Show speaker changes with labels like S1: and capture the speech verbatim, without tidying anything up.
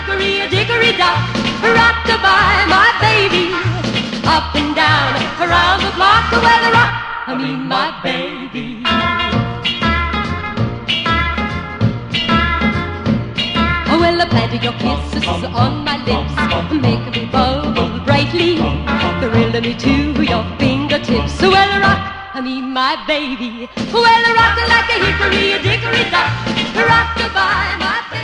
S1: hickory dickory dock, rock-a-bye, my baby. Up and down, around the block, well, the rock, I mean my baby. Oh, well, I planted your kisses on my lips, making me bubble brightly, thrilling me to your fingertips. Well, rock, I mean my baby. Well, rock like a hickory dickory dock, rock-a-bye, my baby.